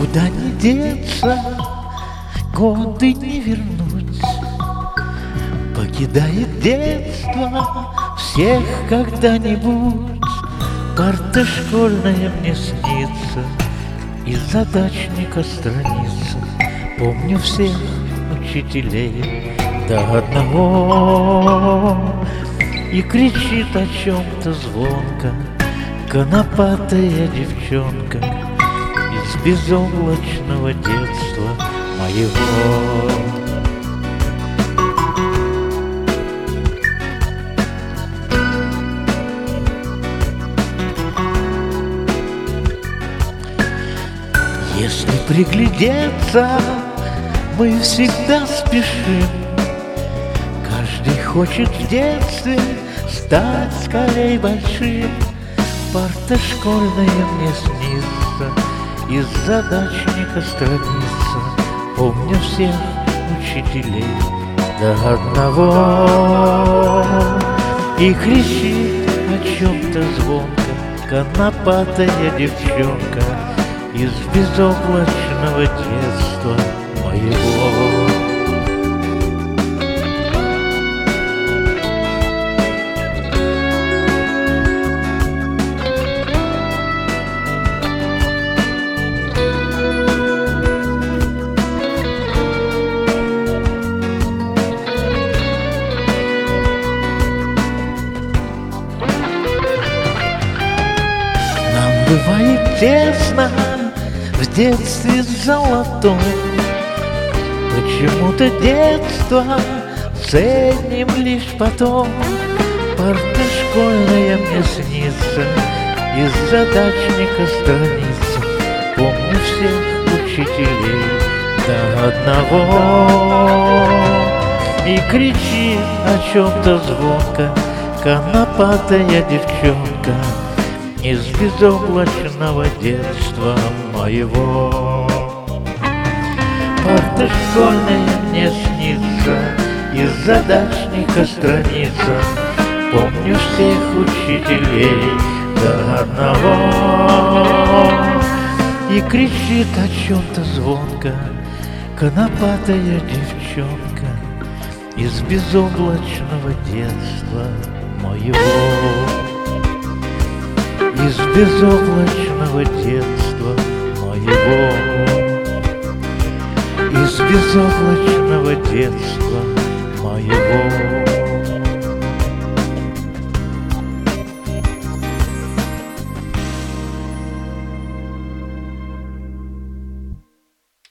Никуда не деться, годы не вернуть. Покидает детство всех когда-нибудь. Парта школьная мне снится, из задачника страница. Помню всех учителей до одного. И кричит о чем-то звонко конопатая девчонка из безоблачного детства моего. Если приглядеться, мы всегда спешим. Каждый хочет в детстве стать скорей большим. Парта школьная мне снится, из задачника страница. Помню всех учителей до одного. И кричит о чем-то звонко конопатая девчонка из безоблачного детства моего. Бывает тесно в детстве золотом. Почему-то детство ценим лишь потом. Парта школьная мне снится, из задачника страница. Помню всех учителей до одного. И кричит о чем-то звонко конопатая девчонка из безоблачного детства моего. Парта школьная мне снится, из задачника страница. Помню всех учителей до одного. И кричит о чем-то звонко конопатая девчонка из безоблачного детства моего. Из безоблачного детства моего. Из безоблачного детства моего.